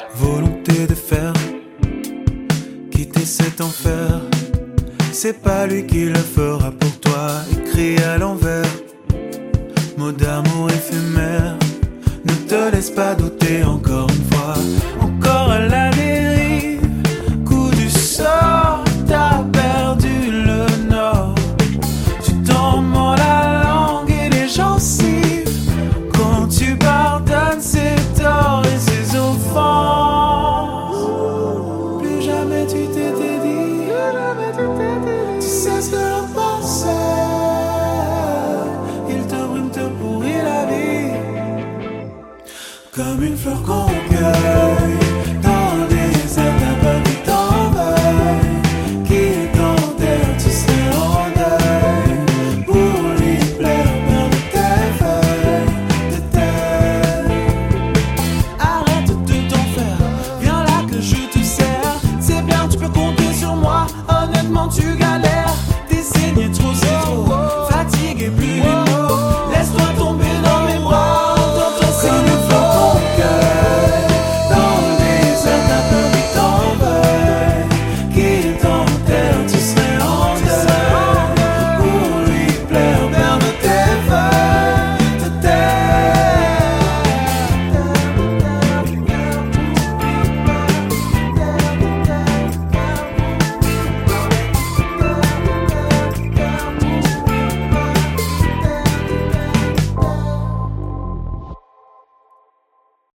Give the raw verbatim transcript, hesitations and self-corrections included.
volonté de faire quitter cet enfer. C'est pas lui qui le fera pour toi, écrit à l'envers. Mots d'amour éphémères, ne te laisse pas douter encore une fois. Encore à la dérive, coup du sort, t'as perdu le nord. Tu t'en mords la langue et les gencives quand tu pardonnes ses torts et ses offenses. Plus jamais tu t'étais dit, tu sais ce que l'on pensait. Il te brûle, te pourrit la vie comme une fleur qu'on cueille.